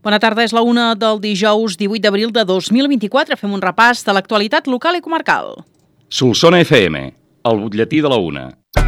Bona tarda, és la 1 del dijous 18 d'abril de 2024. Fem un repàs de l'actualitat local i comarcal. Solsona FM, el butlletí de la 1.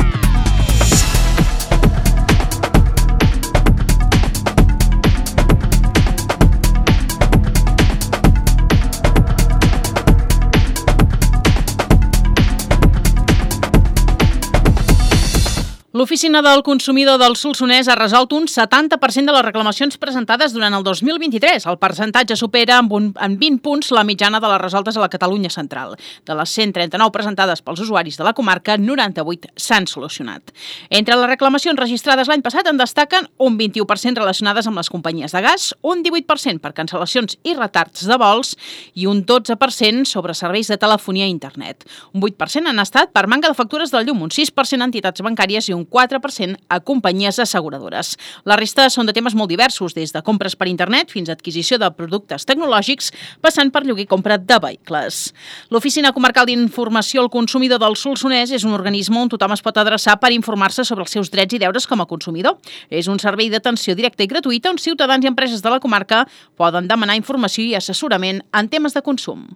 L'Oficina del Consumidor del Solsonès ha resolt un 70% de les reclamacions presentades durant el 2023. El percentatge supera en 20 punts la mitjana de les resoltes a la Catalunya central. De les 139 presentades pels usuaris de la comarca, 98 s'han solucionat. Entre les reclamacions registrades l'any passat en destaquen un 21% relacionades amb les companyies de gas, un 18% per cancel·lacions i retards de vols i un 12% sobre serveis de telefonia i internet. Un 8% han estat per manca de factures del llum, un 6% a entitats bancàries i un 4% a companyies asseguradores. La resta són de temes molt diversos, des de compres per internet fins a adquisició de productes tecnològics, passant per lloguer i compra de vehicles. L'Oficina Comarcal d'Informació al Consumidor del Solsonès és un organisme on tothom es pot adreçar per informar-se sobre els seus drets i deures com a consumidor. És un servei d'atenció directa i gratuïta on ciutadans i empreses de la comarca poden demanar informació i assessorament en temes de consum.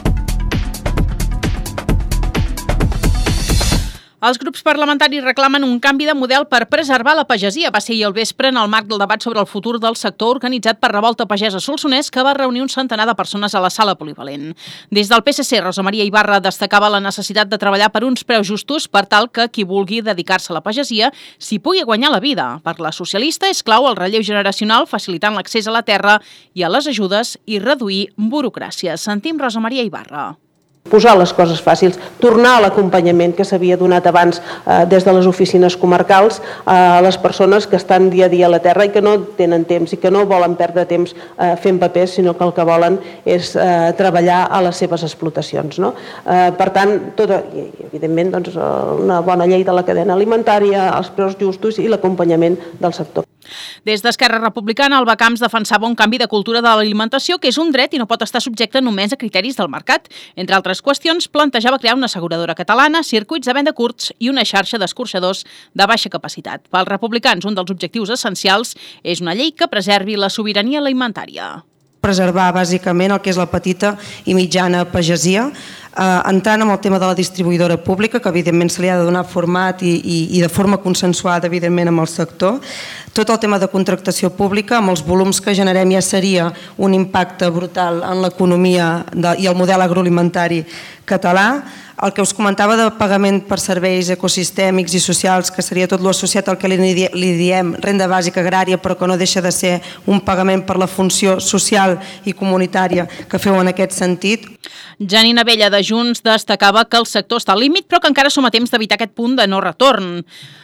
Els grups parlamentaris reclamen un canvi de model per preservar la pagesia. Va ser ahir al vespre en el marc del debat sobre el futur del sector organitzat per Revolta Pagesa Solsonès, que va reunir un centenar de persones a la sala polivalent. Des del PSC, Rosa Maria Ibarra destacava la necessitat de treballar per uns preus justos per tal que qui vulgui dedicar-se a la pagesia s'hi pugui guanyar la vida. Per la socialista és clau el relleu generacional, facilitant l'accés a la terra i a les ajudes i reduir burocràcia. Sentim Rosa Maria Ibarra. Posar les coses fàcils, tornar a l'acompanyament que s'havia donat abans des de les oficines comarcals a les persones que estan dia a dia a la terra i que no tenen temps i que no volen perdre temps fent papers, sinó que el que volen és treballar a les seves explotacions. No? Per tant, evidentment, doncs, una bona llei de la cadena alimentària, els preus justos i l'acompanyament del sector. Des d'Esquerra Republicana, Alba Camps defensava un canvi de cultura de l'alimentació que és un dret i no pot estar subjecte només a criteris del mercat. Entre altres qüestions, plantejava crear una asseguradora catalana, circuits de venda curts i una xarxa d'escorxadors de baixa capacitat. Pels republicans, un dels objectius essencials és una llei que preservi la sobirania alimentària. Preservar bàsicament el que és la petita i mitjana pagesia, entrant en el tema de la distribuïdora pública, que evidentment se li ha de donar format i de forma consensuada evidentment amb el sector. Tot el tema de contractació pública, amb els volums que generem ja seria un impacte brutal en l'economia i el model agroalimentari català. El que us comentava de pagament per serveis ecosistèmics i socials, que seria tot l'associat al que li diem renda bàsica agrària, però que no deixa de ser un pagament per la funció social i comunitària que feu en aquest sentit. Janina Abella de Junts destacava que el sector està al límit, però que encara som a temps d'evitar aquest punt de no retorn.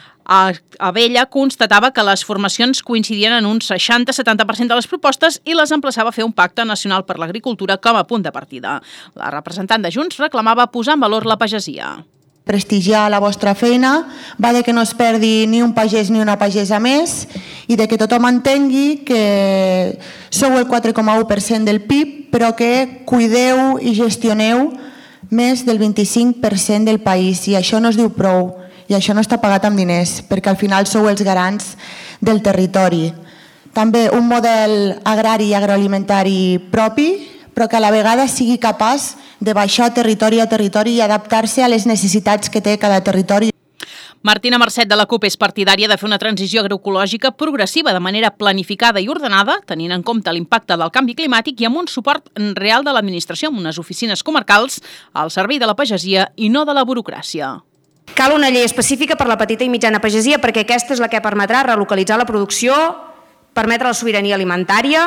Abella constatava que les formacions coincidien en un 60-70% de les propostes i les emplaçava a fer un pacte nacional per l'agricultura com a punt de partida. La representant de Junts reclamava posar en valor la pagesia. Prestigiar la vostra feina va de que no es perdi ni un pagès ni una pagesa més i de que tothom entengui que sou el 4,1% del PIB, però que cuideu i gestioneu més del 25% del país, i això no es diu prou. I això no està pagat amb diners, perquè al final sou els garants del territori. També un model agrari i agroalimentari propi, però que a la vegada sigui capaç de baixar territori a territori i adaptar-se a les necessitats que té cada territori. Martina Marcet de la CUP és partidària de fer una transició agroecològica progressiva de manera planificada i ordenada, tenint en compte l'impacte del canvi climàtic i amb un suport real de l'administració, amb unes oficines comarcals al servei de la pagesia i no de la burocràcia. Cal una llei específica per la petita i mitjana pagesia perquè aquesta és la que permetrà relocalitzar la producció, permetre la sobirania alimentària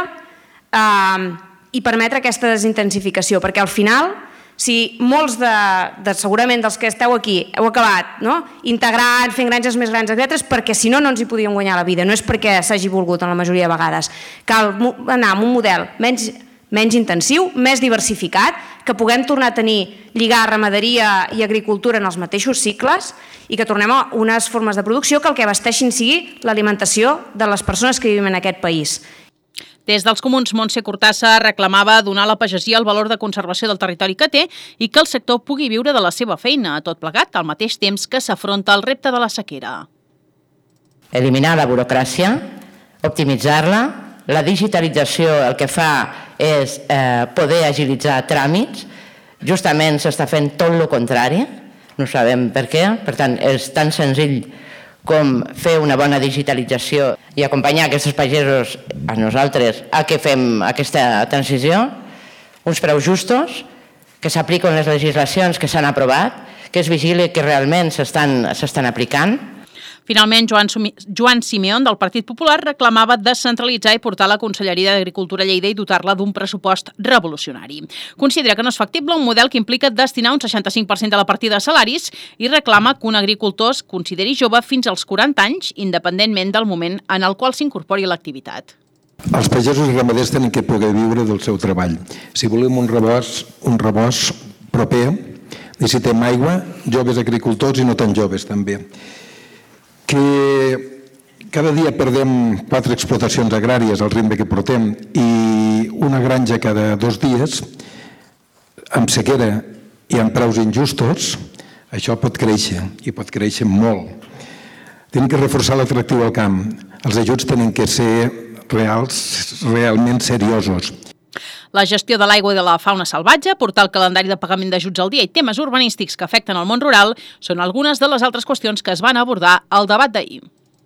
i permetre aquesta desintensificació, perquè al final, si molts segurament dels que esteu aquí heu acabat integrant, fent granges més grans, etc., és perquè si no, no ens hi podíem guanyar la vida, no és perquè s'hagi volgut en la majoria de vegades. Cal anar amb un model menys intensiu, més diversificat, que puguem tornar a tenir, lligar ramaderia i agricultura en els mateixos cicles i que tornem a unes formes de producció que el que abasteixin sigui l'alimentació de les persones que vivim en aquest país. Des dels comuns, Montse Cortassa reclamava donar a la pagesia el valor de conservació del territori que té i que el sector pugui viure de la seva feina, tot plegat al mateix temps que s'afronta el repte de la sequera. Eliminar la burocràcia, optimitzar-la La digitalització el que fa és poder agilitzar tràmits. Justament s'està fent tot el contrari, no sabem per què. Per tant, és tan senzill com fer una bona digitalització i acompanyar aquests pagesos a nosaltres a que fem aquesta transició, uns preus justos, que s'apliquen les legislacions que s'han aprovat, que es vigili que realment s'estan aplicant. Finalment, Joan Simeón, del Partit Popular, reclamava descentralitzar i portar la Conselleria d'Agricultura a Lleida i dotar-la d'un pressupost revolucionari. Considera que no és factible un model que implica destinar un 65% de la partida a salaris i reclama que un agricultor es consideri jove fins als 40 anys, independentment del moment en el qual s'incorpori a l'activitat. Els pagesos i ramaders tenen que poder viure del seu treball. Si volem un rebost proper, necessitem aigua, joves agricultors i no tan joves també. Que cada dia perdem 4 explotacions agràries al ritme que portem i una granja cada 2 dies, amb sequera i amb preus injustos, això pot créixer i pot créixer molt. Tenim que reforçar l'atractiu al camp. Els ajuts tenen que ser realment seriosos. La gestió de l'aigua i de la fauna salvatge, portar el calendari de pagament d'ajuts al dia i temes urbanístics que afecten el món rural són algunes de les altres qüestions que es van abordar al debat d'ahir.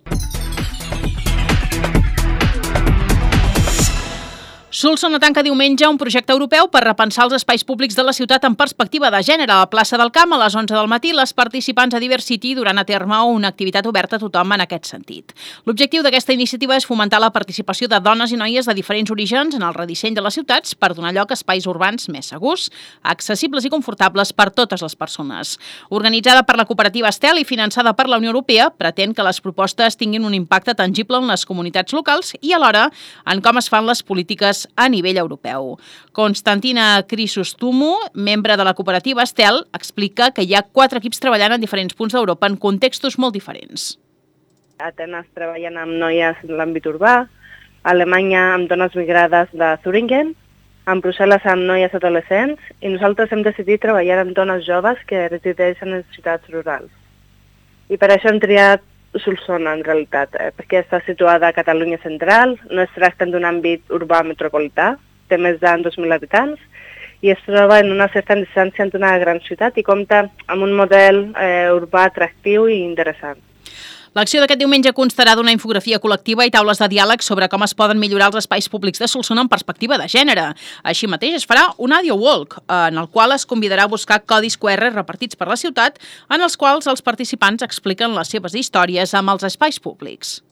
Solsona tanca diumenge un projecte europeu per repensar els espais públics de la ciutat en perspectiva de gènere. A la plaça del Camp, a les 11 del matí, les participants a Diversity duran a terme una activitat oberta a tothom en aquest sentit. L'objectiu d'aquesta iniciativa és fomentar la participació de dones i noies de diferents orígens en el redisseny de les ciutats per donar lloc a espais urbans més segurs, accessibles i confortables per totes les persones. Organitzada per la cooperativa Estel i finançada per la Unió Europea, pretén que les propostes tinguin un impacte tangible en les comunitats locals i alhora en com es fan les polítiques a nivell europeu. Constantina Crisostomo, membre de la cooperativa Estel, explica que hi ha 4 equips treballant en diferents punts d'Europa en contextos molt diferents. A Atenes treballen amb noies de l'àmbit urbà, a Alemanya amb dones migrades de Thüringen, a Brussel·les amb noies adolescents i nosaltres hem decidit treballar amb dones joves que resideixen en ciutats rurals. I per això hem triat Solsona, en realitat, perquè està situada a Catalunya central, no es tracta d'un àmbit urbà metropolità, té més de 2.000 habitants i es troba en una certa distància d'una gran ciutat i compta amb un model urbà atractiu i interessant. L'acció d'aquest diumenge constarà d'una infografia col·lectiva i taules de diàleg sobre com es poden millorar els espais públics de Solsona en perspectiva de gènere. Així mateix es farà un audio walk, en el qual es convidarà a buscar codis QR repartits per la ciutat, en els quals els participants expliquen les seves històries amb els espais públics.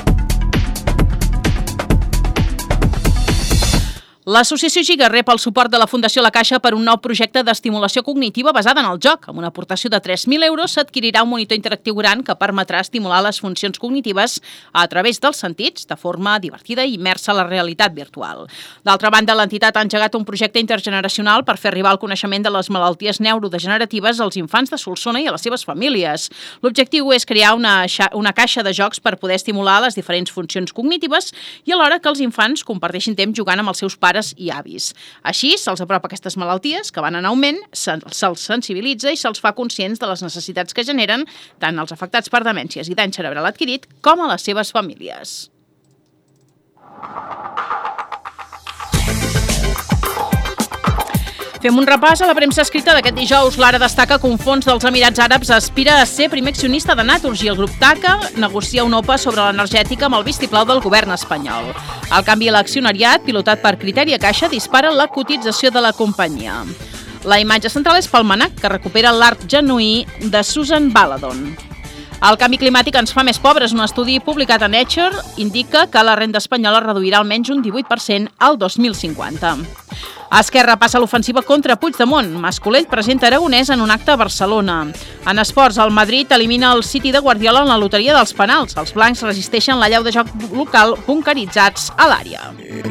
L'associació Giga rep el suport de la Fundació La Caixa per un nou projecte d'estimulació cognitiva basada en el joc. Amb una aportació de 3.000 euros s'adquirirà un monitor interactiu gran que permetrà estimular les funcions cognitives a través dels sentits, de forma divertida i immersa a la realitat virtual. D'altra banda, l'entitat ha engegat un projecte intergeneracional per fer arribar el coneixement de les malalties neurodegeneratives als infants de Solsona i a les seves famílies. L'objectiu és crear una caixa de jocs per poder estimular les diferents funcions cognitives i alhora que els infants comparteixin temps jugant amb els seus pares i avis. Així, se'ls apropa aquestes malalties que van en augment, se'ls sensibilitza i se'ls fa conscients de les necessitats que generen tant els afectats per demències i dany cerebral adquirit com a les seves famílies. Fem un repàs a la premsa escrita d'aquest dijous. L'Ara destaca que un fons dels Emirats Àrabs aspira a ser primer accionista de Naturgy. El grup TACA negocia una OPA sobre l'energètica amb el vistiplau del govern espanyol. El canvi a l'accionariat, pilotat per Criteria Caixa, dispara la cotització de la companyia. La imatge central és Palmanac, que recupera l'art genuí de Susan Baladon. El canvi climàtic ens fa més pobres. Un estudi publicat a Nature indica que la renda espanyola reduirà almenys un 18% al 2050. Esquerra passa l'ofensiva contra Puigdemont. Mascolell presenta Aragonès en un acte a Barcelona. En esports, el Madrid elimina el City de Guardiola en la loteria dels penals. Els blancs resisteixen la llau de joc local bunkeritzats a l'àrea.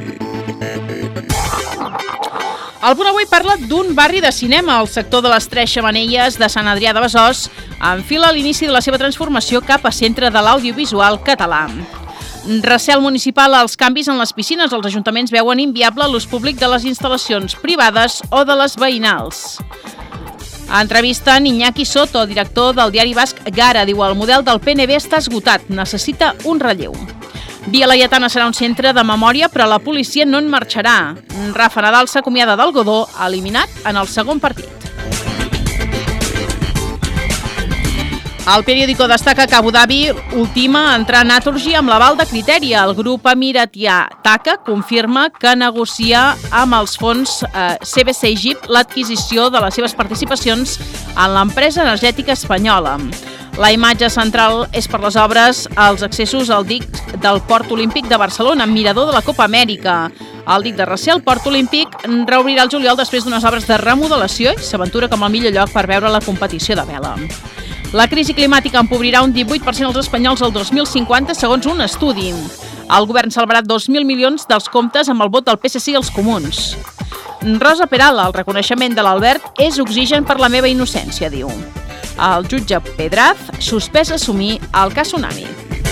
El Punt Avui parla d'un barri de cinema. El sector de les Tres Xemeneies de Sant Adrià de Besòs enfila l'inici de la seva transformació cap a centre de l'audiovisual català. Recel municipal als canvis en les piscines. Els ajuntaments veuen inviable l'ús públic de les instal·lacions privades o de les veïnals. Entrevisten Iñaki Soto, director del diari basc Gara. Diu: el model del PNB està esgotat, necessita un relleu. Via Laietana serà un centre de memòria, però la policia no en marxarà. Rafa Nadal s'acomiada del Godó, eliminat en el segon partit. El periòdico destaca que Abu Dhabi ultima entrar a Naturgy amb l'aval de Criteria. El grup emiratià TACA confirma que negocia amb els fons CBC Egypt l'adquisició de les seves participacions en l'empresa energètica espanyola. La imatge central és per les obres als accessos al dic del Port Olímpic de Barcelona, mirador de la Copa Amèrica. El dic de Recer, el Port Olímpic, reobrirà el juliol després d'unes obres de remodelació i s'aventura com el millor lloc per veure la competició de vela. La crisi climàtica empobrirà un 18% els espanyols al 2050, segons un estudi. El govern salvarà 2.000 milions dels comptes amb el vot del PSC i els comuns. Rosa Perala, el reconeixement de l'Albert és oxigen per la meva innocència, diu. El jutge Pedraz suspès assumir el cas Tsunami.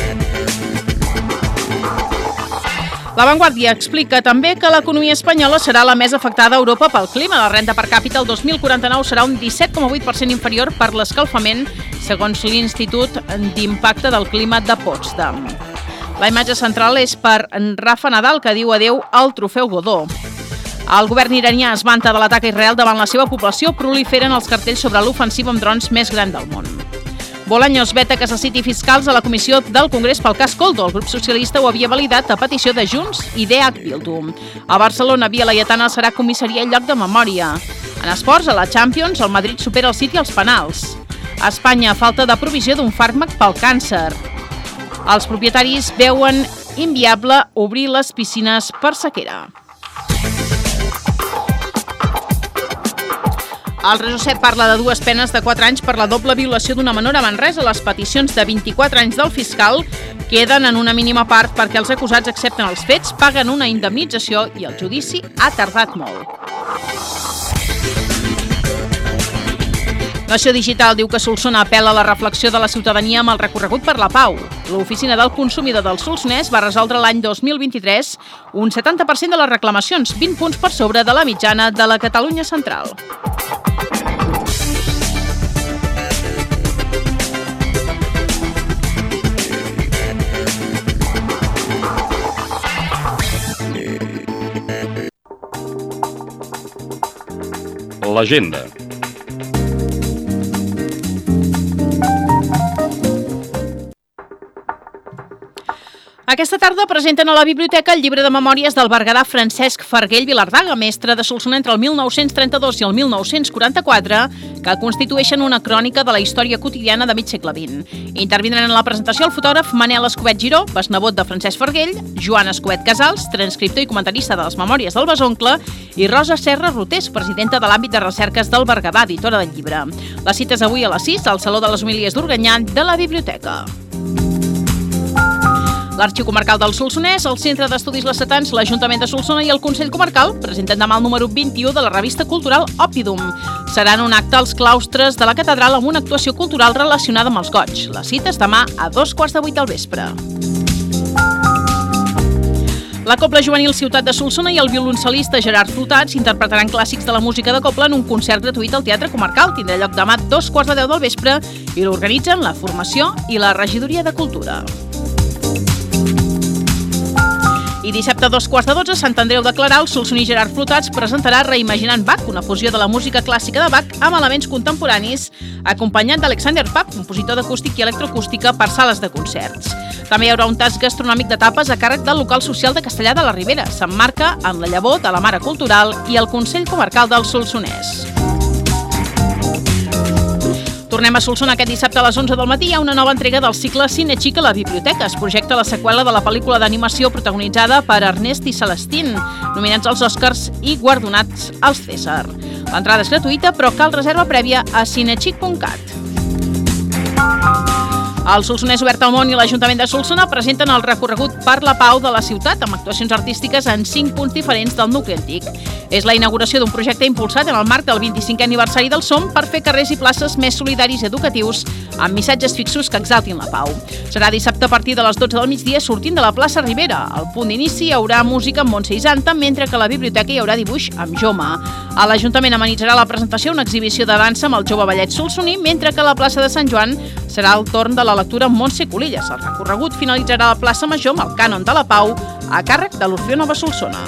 La Vanguardia explica també que l'economia espanyola serà la més afectada a Europa pel clima. La renda per càpita el 2049 serà un 17,8% inferior per l'escalfament, segons l'Institut d'Impacte del Clima de Potsdam. La imatge central és per Rafa Nadal, que diu adeu al trofeu Godó. El govern iranià es vanta de l'atac a Israel davant la seva població, proliferen els cartells sobre l'ofensiva amb drons més gran del món. Bolaños veta que se citi fiscals a la comissió del Congrés pel cas Coldo. El grup socialista ho havia validat a petició de Junts i d'EH Bildu. A Barcelona, Via Laietana serà comissaria i lloc de memòria. En esports, a la Champions, el Madrid supera el City als penals. A Espanya, falta de provisió d'un fàrmac pel càncer. Els propietaris veuen inviable obrir les piscines per sequera. El Resoset parla de dues penes de 4 anys per la doble violació d'una menor a Manresa. Les peticions de 24 anys del fiscal queden en una mínima part perquè els acusats accepten els fets, paguen una indemnització i el judici ha tardat molt. Nació Digital diu que Solsona apel·la a la reflexió de la ciutadania amb el recorregut per la pau. L'Oficina del Consumidor del Solsonès va resoldre l'any 2023 un 70% de les reclamacions, 20 punts per sobre de la mitjana de la Catalunya central. L'agenda. Aquesta tarda presenten a la biblioteca el llibre de memòries del berguedà Francesc Farguell Vilardaga, mestre de Solsona entre el 1932 i el 1944, que constitueixen una crònica de la història quotidiana de mig segle XX. Intervindran en la presentació el fotògraf Manel Escobet Giró, besnebot de Francesc Farguell, Joan Escobet Casals, transcriptor i comentarista de les memòries del besoncle, i Rosa Serra Rotés, presidenta de l'àmbit de recerques del Berguedà, editora del llibre. La cita és avui a les 6 al Saló de les Homilies d'Organyà de la biblioteca. L'Arxiu Comarcal del Solsonès, el Centre d'Estudis Lacetans, l'Ajuntament de Solsona i el Consell Comarcal presenten demà el número 21 de la revista cultural Òpidum. Serà en un acte als claustres de la catedral amb una actuació cultural relacionada amb els goigs. La cita és demà a 7:15 del vespre. La Cobla Juvenil Ciutat de Solsona i el violoncel·lista Gerard Flotats interpretaran clàssics de la música de cobla en un concert gratuït al Teatre Comarcal. Tindrà lloc demà a 2:15 del vespre i l'organitzen la Formació i la Regidoria de Cultura. I dissabte a 2:15 a Sant Andreu de Clarà, el solsoní Gerard Flotats presentarà Reimaginant Bach, una fusió de la música clàssica de Bach amb elements contemporanis, acompanyat d'Alexander Papp, compositor d'acústic i electroacústica per sales de concerts. També hi haurà un tas gastronòmic de tapes a càrrec del local social de Castellar de la Ribera. S'emmarca en la llavor de la Mare Cultural i el Consell Comarcal del Solsonès. Tornem a Solsona aquest dissabte a les 11 del matí. Hi ha una nova entrega del cicle Cine Xic a la biblioteca. Es projecta la seqüela de la pel·lícula d'animació protagonitzada per Ernest i Celestín, nominats als Oscars i guardonats als César. L'entrada és gratuïta, però cal reserva prèvia a cinexic.cat. El Solsonès Obert al Món i l'Ajuntament de Solsona presenten el recorregut per la pau de la ciutat amb actuacions artístiques en 5 punts diferents del nucli antic. És la inauguració d'un projecte impulsat en el marc del 25è aniversari del SOM per fer carrers i places més solidaris i educatius amb missatges fixos que exaltin la pau. Serà dissabte a partir de les 12 del migdia sortint de la plaça Ribera. Al punt d'inici hi haurà música amb Montse i Santa, mentre que a la biblioteca hi haurà dibuix amb Joma. A l'Ajuntament amenitzarà la presentació una exhibició de dansa amb el jove ballet solsoní, mentre que a la plaça de Sant Joan serà el torn de la lectura amb Montse Colillas. El recorregut finalitzarà a la plaça Major amb el Cànon de la Pau a càrrec de l'Orfeó Nova Solsona.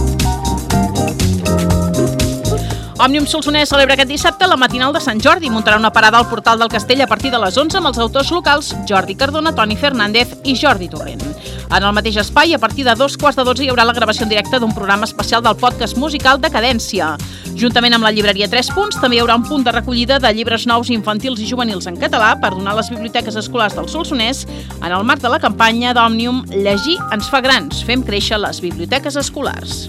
Òmnium Solsonès celebra aquest dissabte la matinal de Sant Jordi. Muntarà una parada al portal del Castell a partir de les 11 amb els autors locals Jordi Cardona, Toni Fernández i Jordi Torrent. En el mateix espai, a partir de 2:15 hi haurà la gravació en directe d'un programa especial del podcast musical Decadència. Juntament amb la llibreria 3 Punts, també hi haurà un punt de recollida de llibres nous infantils i juvenils en català per donar a les biblioteques escolars del Solsonès en el marc de la campanya d'Òmnium Llegir ens fa grans, fem créixer les biblioteques escolars.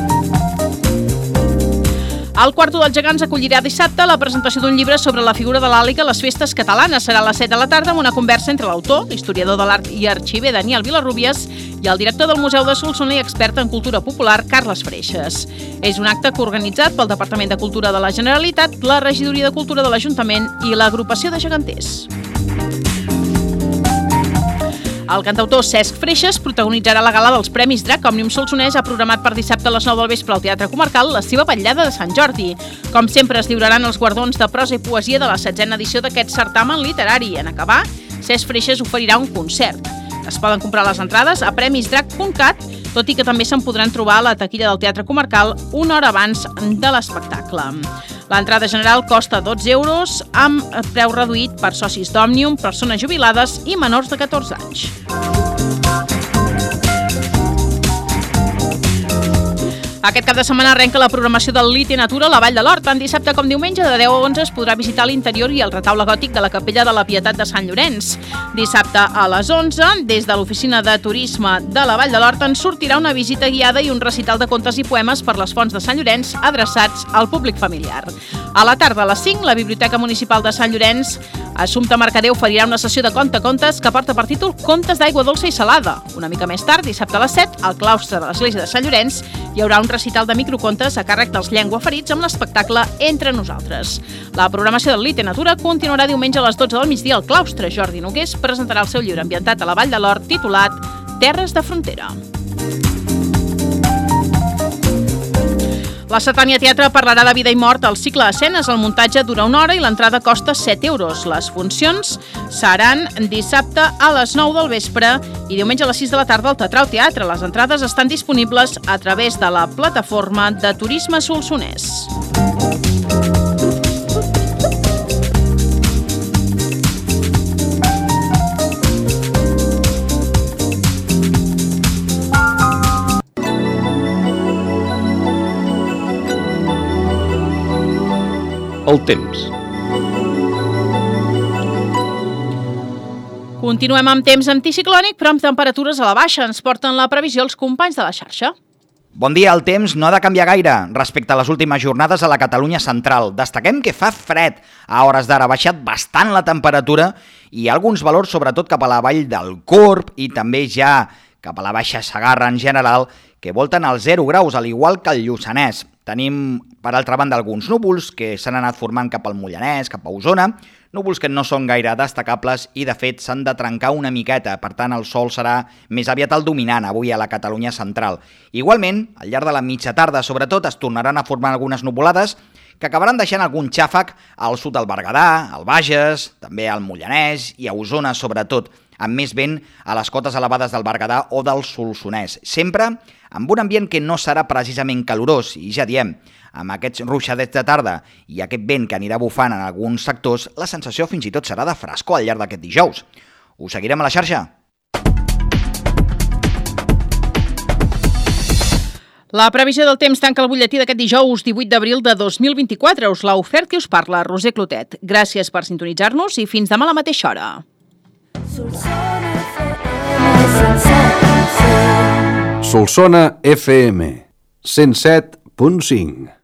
El Quarto dels Gegants acollirà dissabte la presentació d'un llibre sobre la figura de l'àliga a les festes catalanes. Serà a les 7 de la tarda amb una conversa entre l'autor, l'historiador de l'art i arxiver Daniel Vilarrubias, i el director del Museu de Solsona i expert en cultura popular, Carles Freixes. És un acte coorganitzat pel Departament de Cultura de la Generalitat, la Regidoria de Cultura de l'Ajuntament i l'Agrupació de Geganters. El cantautor Cesc Freixes protagonitzarà la gala dels Premis Drac. Òmnium Solsonès ha programat per dissabte a les 9 del vespre al Teatre Comarcal la seva vetllada de Sant Jordi. Com sempre, es lliuraran els guardons de prosa i poesia de la 7a edició d'aquest certamen literari. En acabar, Cesc Freixes oferirà un concert. Es poden comprar les entrades a premisdrac.cat, tot i que també se'n podran trobar a la taquilla del Teatre Comarcal una hora abans de l'espectacle. L'entrada general costa 12 euros, amb preu reduït per socis d'Òmnium, persones jubilades i menors de 14 anys. Aquest cap de setmana arrenca la programació del Literatura a la Vall de l'Hort. Tant dissabte com diumenge de 10 a 11 es podrà visitar l'interior i el retaule gòtic de la Capella de la Pietat de Sant Llorenç. Dissabte a les 11, des de l'Oficina de Turisme de la Vall de l'Hort, en sortirà una visita guiada i un recital de contes i poemes per les fonts de Sant Llorenç adreçats al públic familiar. A la tarda, a les 5, la Biblioteca Municipal de Sant Llorenç, Assumpta Mercader, oferirà una sessió de contes que porta per títol Contes d'aigua dolça i salada. Una mica més tard, dissabte a les 7, al claustre de l'Església de Sant Llorenç, hi haurà un recital de microcontes a càrrec dels llengüaferits amb l'espectacle Entre nosaltres. La programació del Literatura continuarà diumenge a les 12 del migdia al claustre. Jordi Nogués presentarà el seu llibre ambientat a la Vall de l'Hort titulat Terres de frontera. La Satània Teatre parlarà de vida i mort al cicle Escenes. El muntatge dura 1 hora i l'entrada costa 7 euros. Les funcions seran dissabte a les 9 del vespre i diumenge a les 6 de la tarda al Teatral Teatre. Les entrades estan disponibles a través de la plataforma de Turisme Solsonès. El temps. Continuem amb temps anticiclònic, però amb temperatures a la baixa. Ens porten la previsió els companys de la xarxa. Bon dia, el temps no ha de canviar gaire respecte a les últimes jornades a la Catalunya central. Destaquem que fa fred. A hores d'ara ha baixat bastant la temperatura i alguns valors, sobretot cap a la vall del Corb i també ja cap a la Baixa Segarra en general, que volten als 0 graus, al igual que el Lluçanès. Tenim, per altra banda, alguns núvols que s'han anat formant cap al Mollanès, cap a Osona, núvols que no són gaire destacables i, de fet, s'han de trencar una miqueta. Per tant, el sol serà més aviat el dominant avui a la Catalunya central. Igualment, al llarg de la mitja tarda, sobretot, es tornaran a formar algunes nuvolades que acabaran deixant algun xàfec al sud del Berguedà, al Bages, també al Mollanès i a Osona, sobretot, amb més vent a les cotes elevades del Berguedà o del Solsonès. Sempre amb un ambient que no serà precisament calorós, i ja diem, amb aquests ruixadets de tarda i aquest vent que anirà bufant en alguns sectors, la sensació fins i tot serà de frescor al llarg d'aquest dijous. Us seguirem a la xarxa. La previsió del temps tanca el butlletí d'aquest dijous 18 d'abril de 2024. Us l'ha ofert qui us parla, Roser Clotet. Gràcies per sintonitzar-nos i fins demà a la mateixa hora. Solsona FM 107.5